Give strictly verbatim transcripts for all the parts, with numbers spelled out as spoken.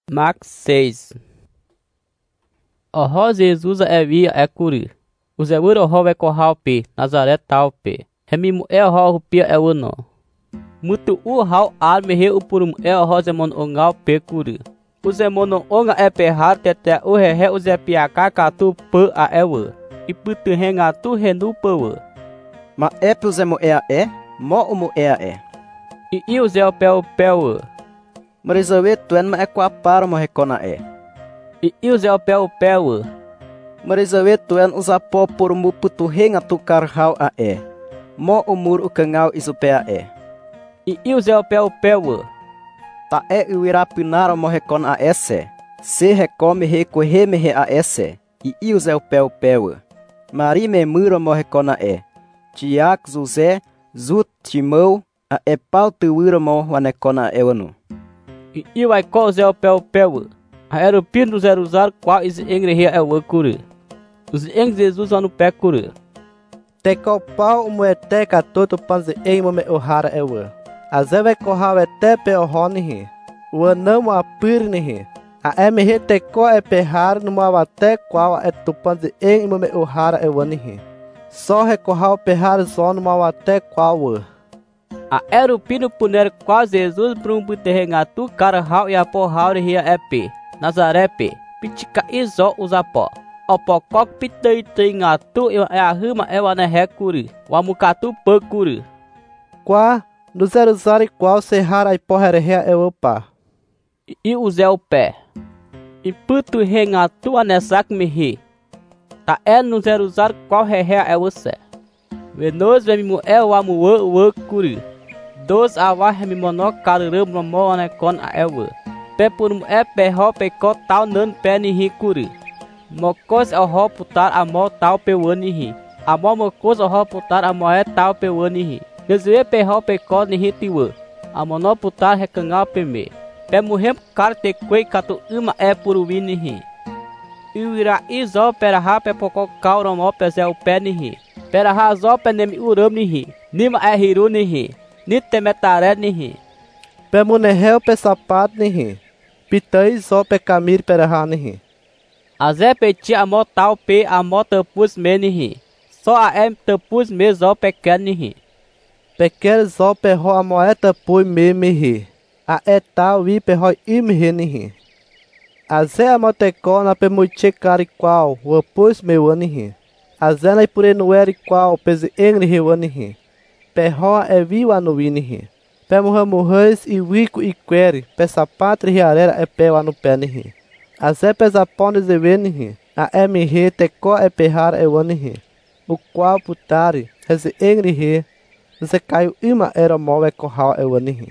Marcos seis. Oho Jesus é via é curi. O zebur oho vai corral pe, Nazaré tal pe. Hemimu é oho pia é uno. Mutu u hau alme he upurum é oho zemon ongal pe curi. O zemon onga é perrar tete o rehe o zepiaca catu pe a ewe. E putu renga tu renu pewe. Ma é pro zemo é a é, mo umu é a é. E i o zeo peu pewe. Marizawe tuen ma é qua para mo recona é. E i o zeo peu pewe. Marizawe tuen usa po por mu putu renga tu carhau a é. Mo umur o cangal isu a é. E i o zeo peu pewe. Ta é o irapinara mo recona a esse. Se recome recorre me a esse. E i o zeo peu pewe. Mari me mura mo recona é. Tiago José, Zut Timão, a é pau tuura mo wanecona é wanu. E i vai co zeo peu pewe. A era o pino zero usar qual is engre é o curi. Os eng Jesus no pé curi. Te ko pau mo ete ka toto panze em mo me ohara é o. A ze vai corral ete pe ohonihi. O não a pirnihi. A é me te ko é perrar no avate qual é tu panze em mo me ohara é wanihi. Só recorral perrar só no avate qual. A era o pino puner qual Jesus brum buterrengatu cara hau e a porral ria é pe. Nazaré pe. Pitica iso usa pó. O pocok pitei tei ngatu e a rima é o anerre curi. O amucatu pã curi. Qua no zero zari qual serrar a porreria é o pá. E o zé o pé. E putu rengatu anesak me ri. Ta é no zero zar qual reré é você. Venos vemimu é o amuã o curi. Dos awa hemimono carurã momo anecon a ewa. Pé por um é perro pecó tal nan pé ni ri curi. Mocos é o ro putar a mo tal pewani ri. A mo mocos o ro putar a mo é tal pewani ri. Desue perro pecó ni ri tiwa. A mono putar recangal peme. Pé morrem car te quei catu uma é por wini ri. Ira iso pera ha pé pocó cauro mo pé zé o pé ni ri. Pera ha zo pé nemi uram ni ri. Nima é hiru ni ri. Nitemetaré ni ri. Pé munerreu pé sapato ni ri. Pitai só pé camir pera ha ni ri. A zé peti a mo tal pe a mo tapus me ni ri. Só a em tapus me zo pequeno ni ri. Pequeno só perro a moeda pui me me ri. A é tal vi perro im ri ni ri. A zé a motecona pe muiche cari qual o pus me wani ri. A zé na pure no eri qual pese engri ri wani ri. Perro é viu a no wini ri. Pé morramo reis e wico e quere. Pé sapato e arera é pé lá no pé ni ri. A zé pesa pones e veni ri. A é me ri te co é perrar é wani ri. O qual putari esse engri ri. Você caiu ima era mó é corral é wani ri.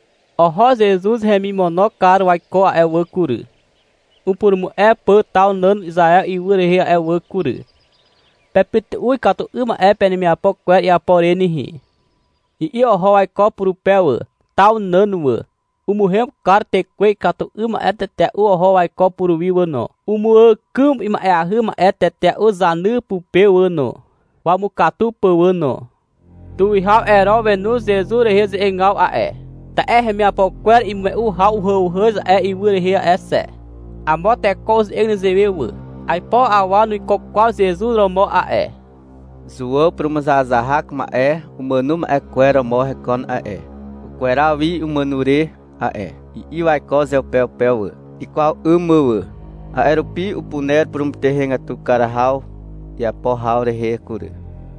Oho Jesus remimono caro vai co é o curi. O purumu é pô tal nan Israel e ure ri é o curi. Pepite ui catu ima é pé ni me apoquer e apore ni ri. E i oho vai co puru pewa tal nanua. O morrem car te quei catu ima é tete o oho vai co puru viwa no. O mua cum ima é a rima é tete o zanu pu pewa no. O amucatu pewa no. Tu i hau ero venu Jesus reis engal a é. Ta é me apoquer e me u hau hau hus é i ure ri é se. A mote cos egnes ewewa. Ai po awa no qual Jesus romo a é. Zuo prumazazahak ma é, o manuma é quera morre con a é. O quera vi o manure a é. E vai cos é o pel pel. E qual umu. A erupi o puner prum terrenga tu carahau e a porral de recure.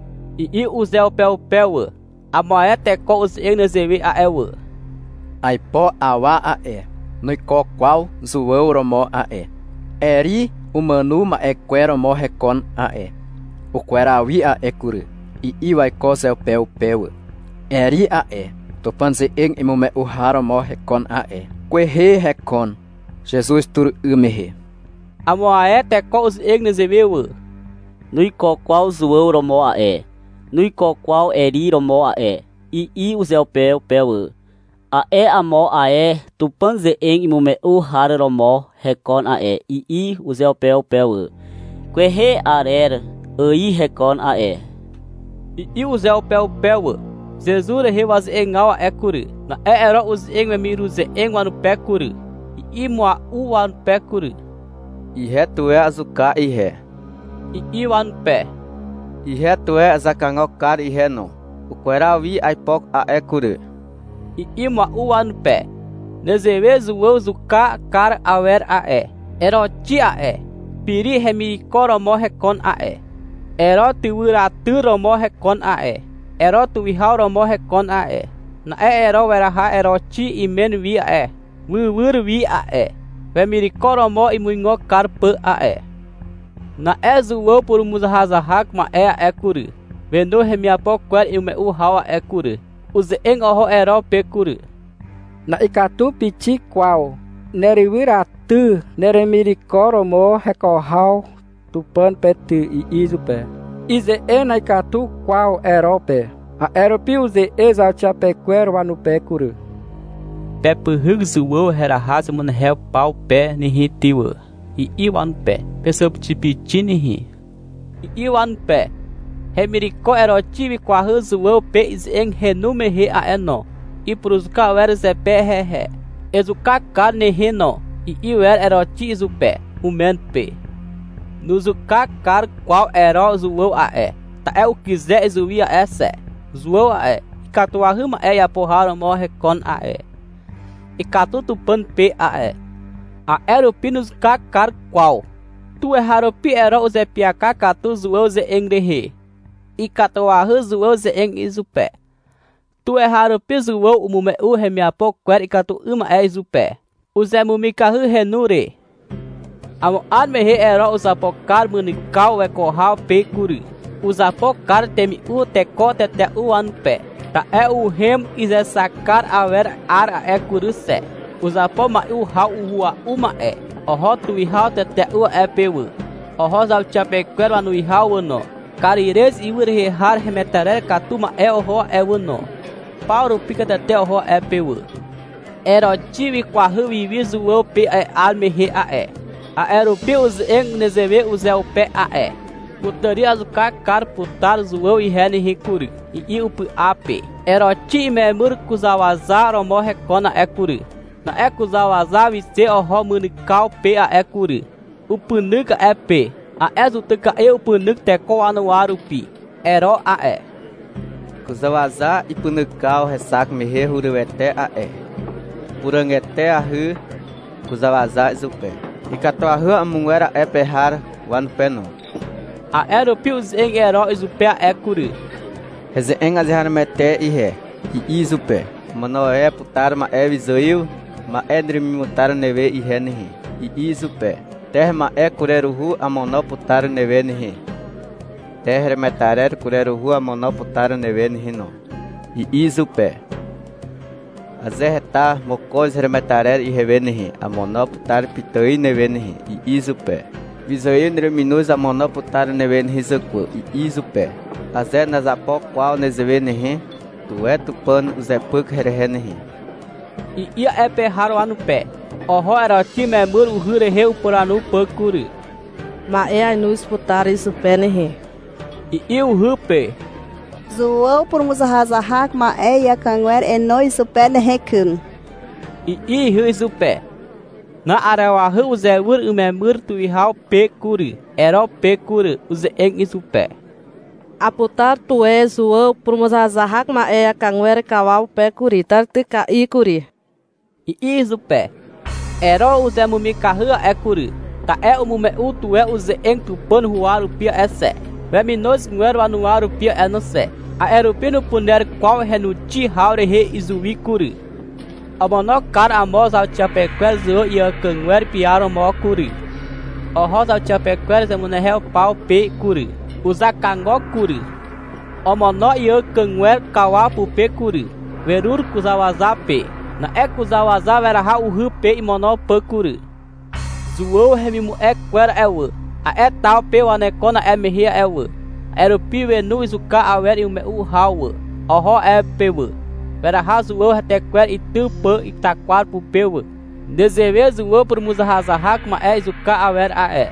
E i o zé o pel pel. A moete cos egnes ewe a ewa. Ai po awa a é. No qual zuo romo a é. Eri o manuma é quera morre con a é. O querawi a é curi. E i vai cos é o pel pel. Eri a é. Topanze eng imume o haro morre con a é. Querre recon. Jesus tur umehe. A moete cos egnes ewe. Nui qual zuo romo a é. Nui qual eri romo a é. E i o zé o pel pel. A é a mo a é. Topanze eng imume o haro romo recon a é. E i o zé o pel pel. Querre arer. Aí recon a é. E i o zé o pel pel. Jesus rei was engal é curi. Na é era os engwe miru ze engwa no pé curi. I I mua u wan pé curi. Ihe tu é azucar ihe. I I wan pé. Ihe tu é azacangocar ihe no. O querawi aipok a é curi. I I mua u wan pé. Nezevezu o zuka kar awer a é. Eroti a é. Piri hemicoro morre con a é. Ero tiwira turo morre con a é. Ero tuwihauro morre con a é. Na é ero weraha eroti i men vi a é. Wiwir vi a é. Vemicoro mo i muingo carpe a é. Na é zuo por muzahazahak ma é a é curi. Vendo hemiapo quer i me u hawa é curi. Uze eng oho ero pe curi. Na ikatu pichi qual. Neriwira tu neremiricoro mo recorral tupan petu i izupe. Ize e na ikatu qual erope. A eropi uze exaltiapequero anupe curi. Pepe hugzuo era raza mun hel pau pé ni hitiwa. I iwan pé. Pessoa piti ni hi. I iwan pé. Remiricó erotivi qua hugzuo pe is eng renume he a eno. I pruzka wer ze pé he he. Ezuka carne reno, e iwer eroti izupé, o men pe. Nuzuka car qual ero zuou a é. Ta é o quiser izuia essa. Zuou a é. E catua rima é e a porrara morre con a é. E catutu pan pe a é. A eropi nuzuka car qual. Tu é haropi ero o ze piaca catu zuou ze engrehe. E catua ru zuou ze eng izupé. Tu é raro pizuou o mume u remiapo quer e catu uma é izupé. O zé mumicahu renure. Amo arme re ero os apocar munical é corral pe curi. Os apocar temi u teco tete u anpé. Ta é o rem e zé sacar a ver ara é curi sé. Os apoma u hau rua uma é. O roto e hau tete u é peu. O rosa o chapequero anu e hau no. Carires e ur rehar remetare catuma é o ro é o no. Pauro pica até o ro é peu. Erotive quarru e visuou pe é arme re a é. A europeus eng nezeve o zé o pé a é. Putaria azucar car putar zoou e rene ricuri. E iup a p. Eroti memur kuzawazar o morre cona é curi. Na é kuzawazar e se o ro munical pe a é curi. O punuca é p. A exutuca e o punuc teco anuaru pi. Ero a é. Kuzawaza e punukal ressaca me rehuruete a é. Purangete a ru, kuzawaza izupé. E catoa ru a muera é perrar wan peno. A eropius em ero izupé é curi. Reze em azermete e ré. E izupé. Mano é putar ma é visoil, ma é drimimutar neve e ré nihi. E izupé. Terma é cureru ru a mono putar neve nihi. Terre metarer cureru rua monoputar neven rino. E izupé. Azerta mocos remetarer e revenhi. A monoputar pitoi nevenhi. E izupé. Visoil neminus a monoputar neven risacu. E izupé. Azer nazapo qual nezevenhi. Tu é tupan uzepuk herhenhi. E ia é perraro anu pé. O ro era time mur o hure reu por anu pacuri. Ma é anus putar isso pé nehe. E eu rupe. Zoou por muzahazahak ma é e a canguer é nós o pé nerekun. E i ru isso pé. Na arawa ru zé ur o memur tu e hau pe curi. Ero pe curi o zé eng isso pé. A putar tu é zoou por muzahazahak ma é a canguer kawal pé curi. Tartica i curi. E isso pé. Ero o zé mumicarra é curi. Ta é o mume u tu é o zé eng tu pan ruaru pia é sé. Veminos nguero anuaru pia é no sé. A eropino puner qual renuti haure re izui curi. A mono cara amos ao chapequer zo e a canguer piaro mo curi. O rosa ao chapequer zemunehel pau pe curi. Usa cango curi. O mono e a canguer kawapu pe curi. Verur kuzawaza pe. Na é kuzawaza vera ha u ru pe e mono pa curi. Zuou remimu é quer é o. A é tal pe o anecona é merria é o. Eropi enu izuka awer e o meu hau. O ro é peu. Vera razuou até quer e tu pa e taquar pu peu. Deseve zuou por muzahazahak ma é izuka awer a é.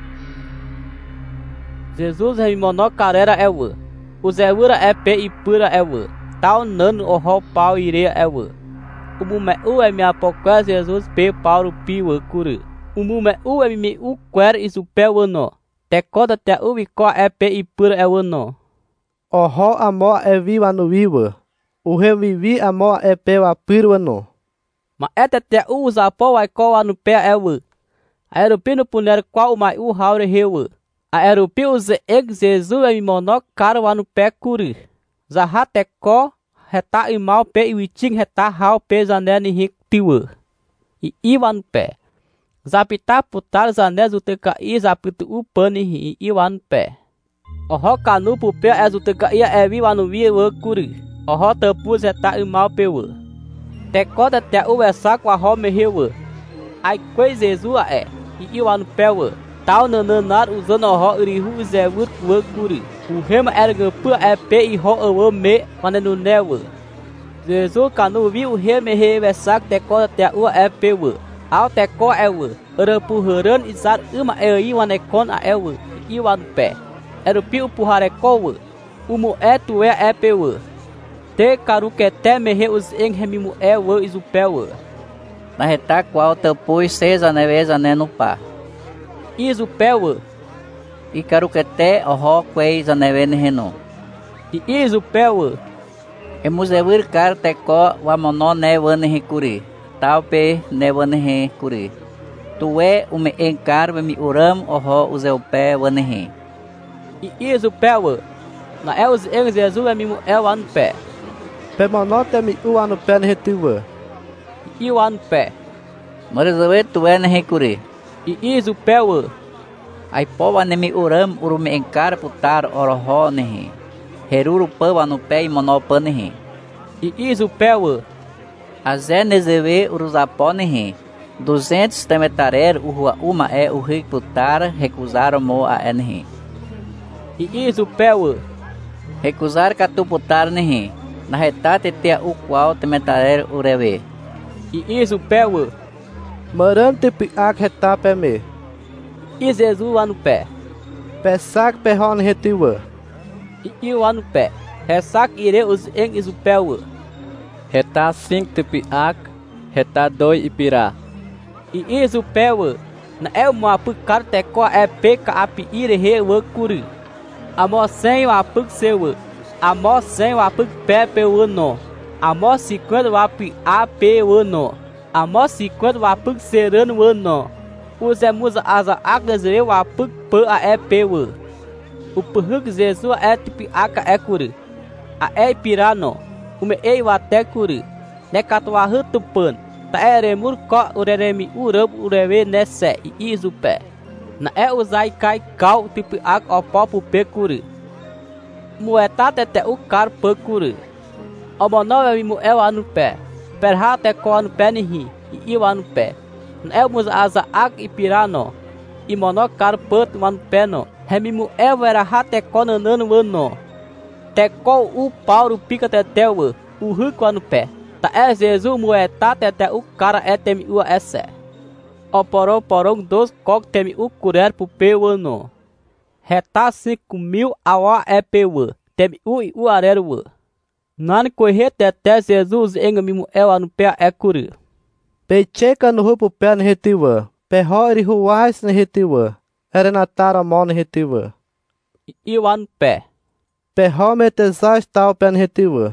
Jesus remimono carera é o. O zeura é pe e pura é o. Tal nano o ro pau ire é o. o mume u é minha poca Jesus pe Paulo piwa curi. O mume u é mi u quer isu pe wano. Te coda te u vico é pe e pura é wano. Oho amo é viva no viva. O revivi amo é pe wa pirwano. Ma é te te u usa po vai co no pé é wu. Aeropino puner qual mai u haure hewa. Aeropio ze eg Jesus é mi mono cara wa no pé curi. Zaha te co reta e mal pe e witing reta hau pe zanene hik tiwa. E iwa no pé. Zapita putar zanés o teca i zapitu u pani e iwa no pé. Oho canu pu pé é o teca ia é viva no via wa curi. Oho tapuz reta e mal pe wa. Te coda te u é saco a ho me hewa. Ai coi Jesus é. E iwa no pé wa. Tal nananar usando oho irihu ze wut wa curi. O rema era gampu é pe e ho awa me wane no newa. Jesus canu vi o reme he saco te coda te u é pe wa. Ao te co é wa. Era puharan izar uma é i wane con a é wa. Iwa no pé. Era piu puhare co wa. Umo é tu é é pe wa. Te caru que te me he os eng remimu é wa isu pé wa. Na reta qual te pus seis aneveza né no pá. Isu pé wa. E caru que te oho queis anevene reno. E isu pé wa. E musevir car te co wa mono ne wane he curi. Tal pe ne wane he curi. Tu é o me encar me uram oho useu pé wane he. E isu pé wa. Na é os eng Jesus é mimu é wa no pé. Pe mono te mi u no pé ne tiwa. E iwa no pé. Morezoe tu é ne he curi. E isu pé wa. Ai po wane mi uram uru me encar putar oroho ne he. Heruru pa wa no pé e mono pa ne he. E isu pé wa. Azé nezeve uruzapó ne he. Duzentos temetarer o rua uma é o reputar recusar mo a enhe. E isu pé wa. Recusar catuputar ne he. Na retate te o qual temetarer ureve. E isu pé wa. Maran te piak reta pe me. E Jesus lá no pé. Pe sac pe ho ne tiwa. E iwa no pé. Ressac ire os eng isu pé wa. Reta cinco te piak. Reta dois e pirá. E isu pé wa. Na é uma pucar te co é peca api ire he wa curi. Amo sem o apuk seu. Amo sem o apuk pé pe wa no. Amo cinquenta o api a pe wa no. Amo cinquenta o apuk serano wa no. Usa musa asa agnes eu apuk pa a é pe wa. O puhuk Jesus é tipi aka é curi. A é pirano. O me ei o até curi. Ne catwa hutupan. Ta é remur co ureremi urab ureve nesse e isu pé. Na é usai kai kau tipi ak opopu pe curi. Mueta tete o car pa curi. O mono é mu é o no pé. Perha te co no pé nihi. E iwa no pé. Na é musa asa ak e pirano. E mono car pat no pé no. Remimu é o era hate co nanano ano. Te co o Paulo pica tete o. O rico no pé. Ta é Jesus mueta tete o cara é temi ua esse. O porão porão dos coc temi o curer pu peu ano. Reta cinco mil awa é peu. Temi u e u arero. Nan correr tete Jesus engamimu ela no pé é curi. Pe checa no rupo pé ne tiwa. Pe ho ri huais ne tiwa. Era natara mo ne tiwa. E o no pé. Pe ho metesas tal pé ne tiwa.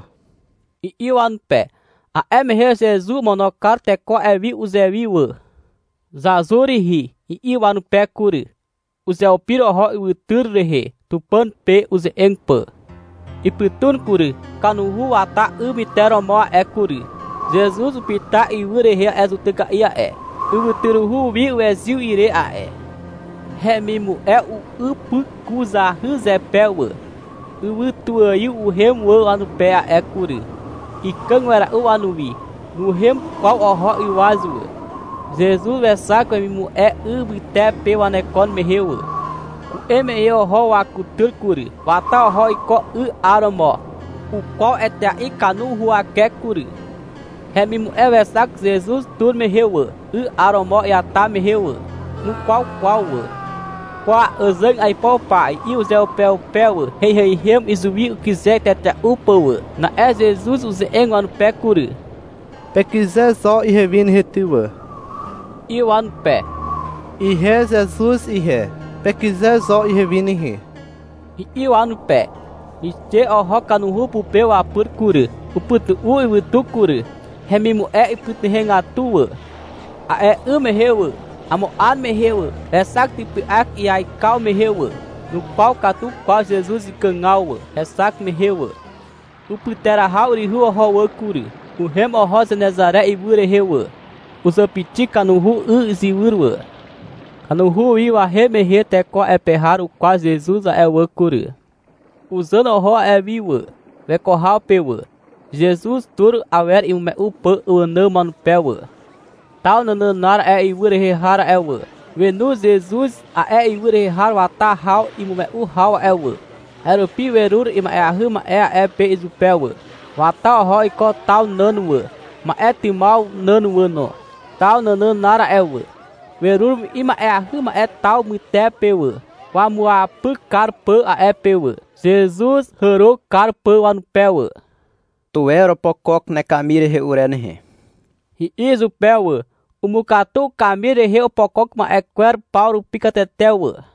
E o no pé. A M R Jesus monocar te co é vi o zevi wa. Zazuri ri. E o no pé curi. O zeo piro ho e o turre he. Tu pan pe o ze engpa. E pitun curi. Canu hu ata umitero mo é curi. Jesus o pita e ure he é o tega ia é. O turu hu vi o exil ire a é. Remimu é o upu cuza ruze pé wa. O tua e o remo lá no pé é curi. E cão era o anuvi. No remo qual o ro e o azul. Jesus é saco e mu é ubite pe o anecon me heu. O eme e o ro a cutur curi. Vata o ro e co u aromo. O qual é te a canu rua que curi. Remimu é saco Jesus tur me heu. U aromo e ata me heu. No qual qual qua azang ai pau pai e o zeu pel pel rei rei rem e zuí o quiser tete o pau na é Jesus os engo no pé curi Pequiser só e revine retua. E o ano pé. E ré Jesus e ré. Pequiser só e revine ri. E o ano pé. E te o roca no rupo peu a purcura. O puto u e o tucura. Remimo é e puto rengatua. A é u me reua. A mo an me reua. É sac tipo ac e ai cal me reua. No pau catu qual Jesus e cangaua. É sac me reua. O putera hauri rua roa cura. O remo rosa Nazaré e bure reua. O zapitica no ru u e urua. A no ru i a reme rete co é perrar o qual Jesus é o cura. Usando o ro é viua. Ve corral peua. Jesus tur a ver e o me upa o nama no peua. Tal nananara é i bure rehara é o. Venu Jesus a é i bure rehara a ta hau e mo me u hau é o. Era o pi verur e ma é a rima é a é pe isu peua. Watal ro e co tal nanua. Ma é timal nanua no. Tal nananara é o. Verur ima é a rima é tal muté peua. Wa mua pu carpa a é peua. Jesus herou carpa wa no peua. Tu era pococ ne camire reurene he. Hi isu peua. O mucatu camire reu pococ ma é quer pauro picateteua.